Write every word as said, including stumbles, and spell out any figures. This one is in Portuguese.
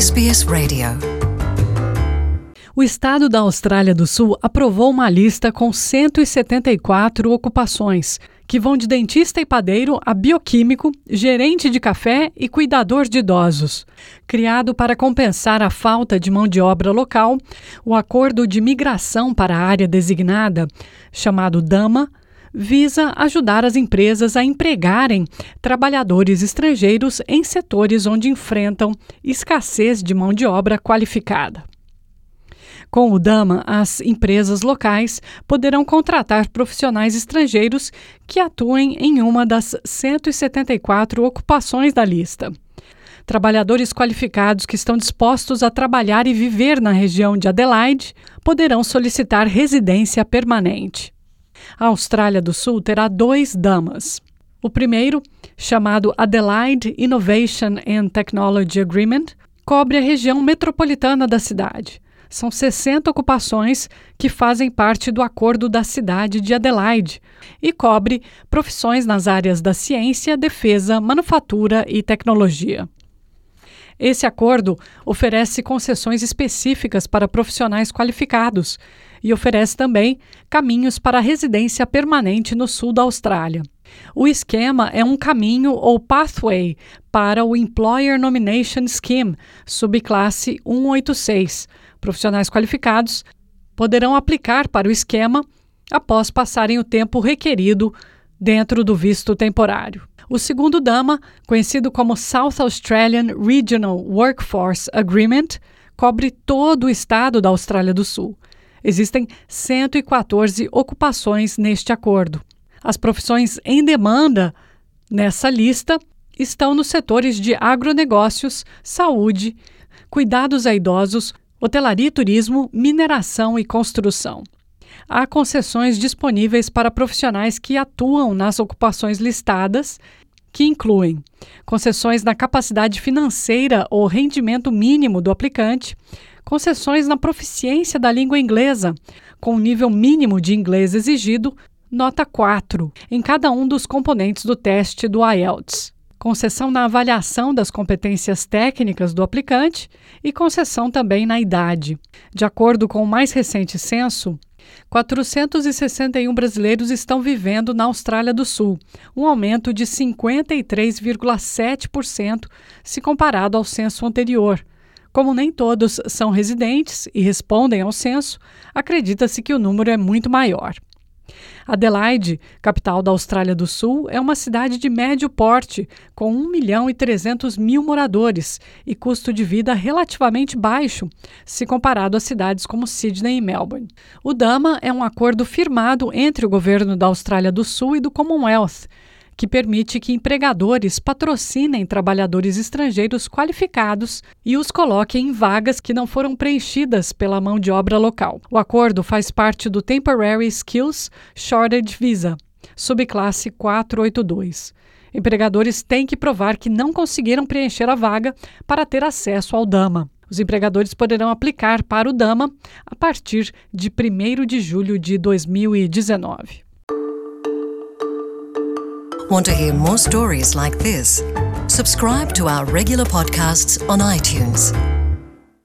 S B S Radio. O estado da Austrália do Sul aprovou uma lista com cento e setenta e quatro ocupações, que vão de dentista e padeiro a bioquímico, gerente de café e cuidador de idosos. Criado para compensar a falta de mão de obra local, o Acordo de Migração para a Área Designada, chamado DAMA, visa ajudar as empresas a empregarem trabalhadores estrangeiros em setores onde enfrentam escassez de mão de obra qualificada. Com o DAMA, as empresas locais poderão contratar profissionais estrangeiros que atuem em uma das cento e setenta e quatro ocupações da lista. Trabalhadores qualificados que estão dispostos a trabalhar e viver na região de Adelaide poderão solicitar residência permanente. A Austrália do Sul terá dois DAMAs. O primeiro, chamado Adelaide Innovation and Technology Agreement, cobre a região metropolitana da cidade. São sessenta ocupações que fazem parte do Acordo da Cidade de Adelaide e cobre profissões nas áreas da ciência, defesa, manufatura e tecnologia. Esse acordo oferece concessões específicas para profissionais qualificados e oferece também caminhos para a residência permanente no sul da Austrália. O esquema é um caminho ou pathway para o Employer Nomination Scheme, subclasse cento e oitenta e seis. Profissionais qualificados poderão aplicar para o esquema após passarem o tempo requerido dentro do visto temporário. O segundo DAMA, conhecido como South Australian Regional Workforce Agreement, cobre todo o estado da Austrália do Sul. Existem cento e quatorze ocupações neste acordo. As profissões em demanda nessa lista estão nos setores de agronegócios, saúde, cuidados a idosos, hotelaria e turismo, mineração e construção. Há concessões disponíveis para profissionais que atuam nas ocupações listadas, que incluem concessões na capacidade financeira ou rendimento mínimo do aplicante, concessões na proficiência da língua inglesa, com o nível mínimo de inglês exigido, nota quatro, em cada um dos componentes do teste do I E L T S. Concessão na avaliação das competências técnicas do aplicante e concessão também na idade. De acordo com o mais recente censo, quatrocentos e sessenta e um brasileiros estão vivendo na Austrália do Sul, um aumento de cinquenta e três vírgula sete por cento se comparado ao censo anterior. Como nem todos são residentes e respondem ao censo, acredita-se que o número é muito maior. Adelaide, capital da Austrália do Sul, é uma cidade de médio porte, com um milhão e trezentos mil moradores e custo de vida relativamente baixo, se comparado a cidades como Sydney e Melbourne. O DAMA é um acordo firmado entre o governo da Austrália do Sul e do Commonwealth, que permite que empregadores patrocinem trabalhadores estrangeiros qualificados e os coloquem em vagas que não foram preenchidas pela mão de obra local. O acordo faz parte do Temporary Skills Shortage Visa, subclasse quatrocentos e oitenta e dois. Empregadores têm que provar que não conseguiram preencher a vaga para ter acesso ao DAMA. Os empregadores poderão aplicar para o DAMA a partir de primeiro de julho de dois mil e dezenove. Want to hear more stories like this? Subscribe to our regular podcasts on iTunes.